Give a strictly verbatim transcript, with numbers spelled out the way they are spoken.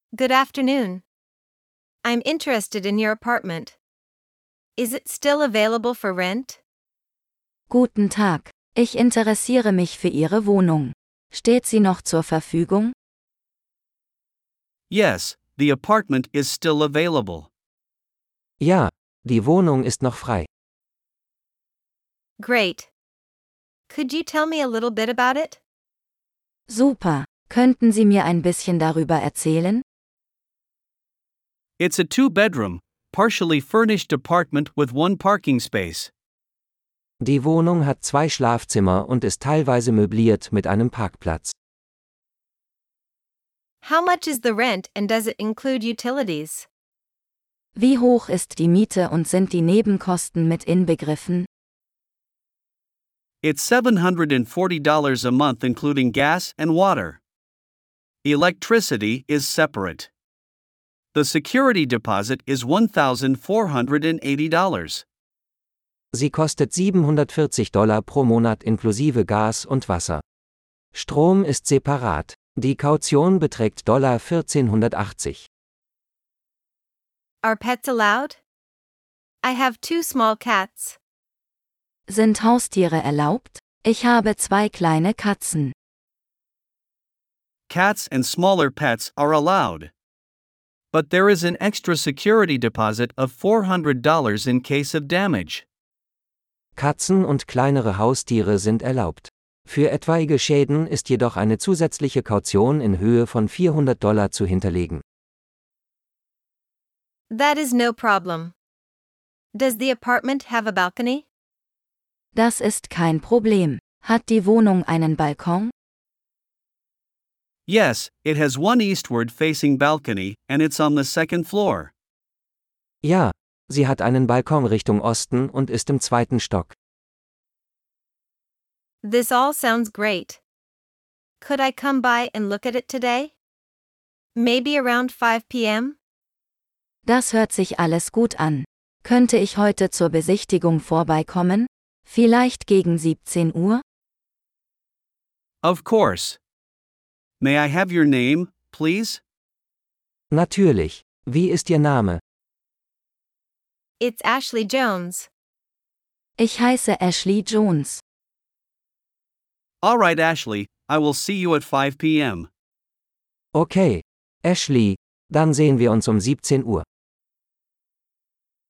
Good afternoon. I'm interested in your apartment. Is it still available for rent? Guten Tag, ich interessiere mich für Ihre Wohnung. Steht sie noch zur Verfügung? Yes, the apartment is still available. Ja, die Wohnung ist noch frei. Great. Could you tell me a little bit about it? Super, könnten Sie mir ein bisschen darüber erzählen? It's a two-bedroom, partially furnished apartment with one parking space. Die Wohnung hat zwei Schlafzimmer und ist teilweise möbliert mit einem Parkplatz. How much is the rent and does it include utilities? Wie hoch ist die Miete und sind die Nebenkosten mit inbegriffen? It's seven hundred forty dollars a month including gas and water. Electricity is separate. The security deposit is one thousand four hundred eighty dollars. Sie kostet siebenhundertvierzig Dollar pro Monat inklusive Gas und Wasser. Strom ist separat. Die Kaution beträgt Dollar vierzehnhundertachtzig. Are pets allowed? I have two small cats. Sind Haustiere erlaubt? Ich habe zwei kleine Katzen. Cats and smaller pets are allowed. But there is an extra security deposit of four hundred dollars in case of damage. Katzen und kleinere Haustiere sind erlaubt. Für etwaige Schäden ist jedoch eine zusätzliche Kaution in Höhe von vierhundert Dollar zu hinterlegen. That is no problem. Does the apartment have a balcony? Das ist kein Problem. Hat die Wohnung einen Balkon? Yes, it has one eastward-facing balcony, and it's on the second floor. Ja, sie hat einen Balkon Richtung Osten und ist im zweiten Stock. This all sounds great. Could I come by and look at it today? Maybe around five p.m.? Das hört sich alles gut an. Könnte ich heute zur Besichtigung vorbeikommen? Vielleicht gegen siebzehn Uhr? Of course. May I have your name, please? Natürlich. Wie ist Ihr Name? It's Ashley Jones. Ich heiße Ashley Jones. All right, Ashley, I will see you at five p.m. Okay, Ashley, dann sehen wir uns um siebzehn Uhr.